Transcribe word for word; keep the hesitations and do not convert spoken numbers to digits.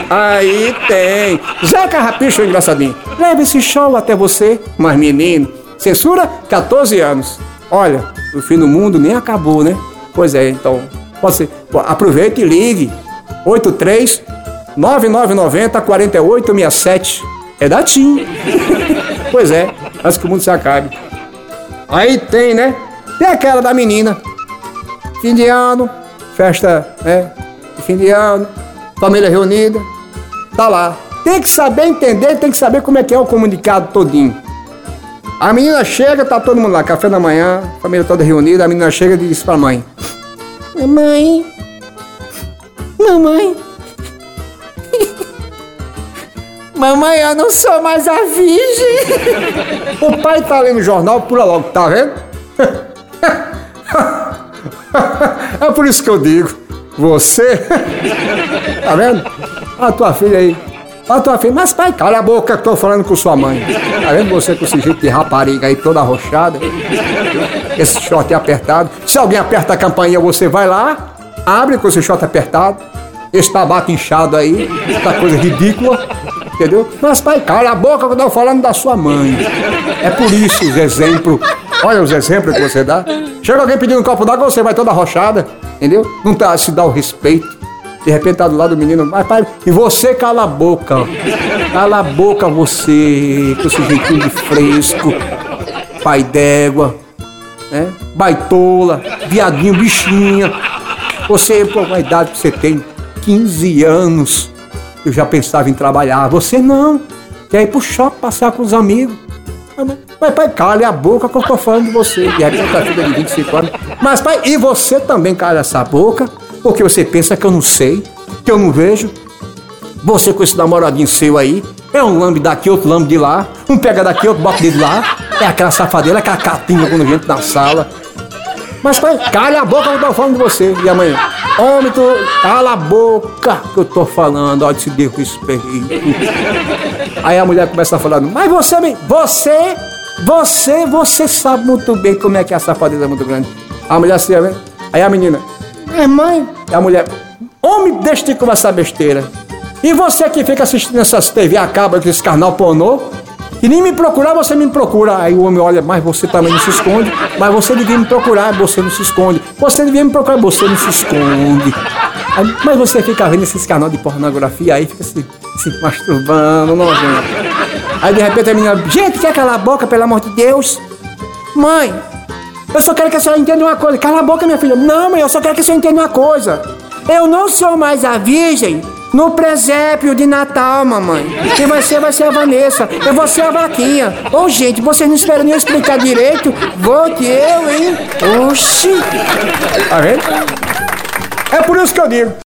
Aí tem. Zé Carrapicho, engraçadinho. Leva esse show até você. Mas menino, censura quatorze anos. Olha, o fim do mundo nem acabou, né? Pois é, então, pode ser. Aproveite e ligue. oito três nove nove nove zero quatro oito seis sete. É da TIM. Pois é, antes que o mundo se acabe. Aí tem, né? Tem aquela da menina. Fim de ano, festa, né? Fim de ano, família reunida. Tá lá. Tem que saber entender, tem que saber como é que é o comunicado todinho. A menina chega, tá todo mundo lá, café da manhã, família toda reunida, a menina chega e diz pra mãe: Mamãe, mamãe, mamãe, eu não sou mais a virgem. O pai tá lendo o jornal, pula logo, tá vendo? É por isso que eu digo, você, tá vendo? A tua filha aí, a tua filha, mas pai, cala a boca que eu tô falando com sua mãe. Tá vendo você com esse jeito de rapariga aí toda arrochada, esse short apertado. Se alguém aperta a campainha, você vai lá, abre com esse short apertado, esse tabaco inchado aí, essa coisa ridícula, entendeu? Mas pai, cala a boca que eu tô falando da sua mãe. É por isso os exemplos, olha os exemplos que você dá. Chega alguém pedindo um copo d'água, você vai toda arrochada, entendeu? Não tá, se dá o respeito. De repente tá do lado do menino, mas pai, e você cala a boca, cala a boca você, com esse jeitinho de fresco, pai d'égua, né? Baitola, viadinho, bichinha. Você, pô, a idade que você tem, quinze anos, eu já pensava em trabalhar, você não, quer ir pro shopping, passear com os amigos. Mas pai, cale a boca que eu tô falando de você. De repente tá filha de vinte e cinco anos. Mas pai, e você também cala essa boca, porque você pensa que eu não sei, que eu não vejo. Você com esse namoradinho seu aí, é um lambe daqui, outro lambe de lá. Um pega daqui, outro bota de lá. É aquela safadeira, aquela catinga quando a gente na sala. Mas pai, cale a boca que eu tô falando de você. E amanhã, homem, tu, cala a boca que eu tô falando, olha, se deu respeito. Aí a mulher começa a falar, mas você, você, você, você sabe muito bem como é que é a safadeza muito grande. A mulher se vê, aí a menina, é mãe, e a mulher, homem, deixa de conversar besteira. E você que fica assistindo essas T V acaba com esse canal pornô, e nem me procurar, você me procura. Aí o homem olha, mas você também não se esconde. Mas você devia me procurar, você não se esconde. Você devia me procurar, você não se esconde. Aí, mas você fica vendo esses canais de pornografia aí, fica se, se masturbando, nojento. Aí de repente a menina, gente, quer calar a boca, pelo amor de Deus? Mãe, eu só quero que a senhora entenda uma coisa. Cala a boca, minha filha. Não, mãe, eu só quero que a senhora entenda uma coisa. Eu não sou mais a virgem no presépio de Natal, mamãe. Quem vai ser, vai ser a Vanessa. Eu vou ser a vaquinha. Ô, gente, vocês não esperam nem eu explicar direito? Vou que eu, hein? Oxi. Tá vendo? É por isso que eu digo.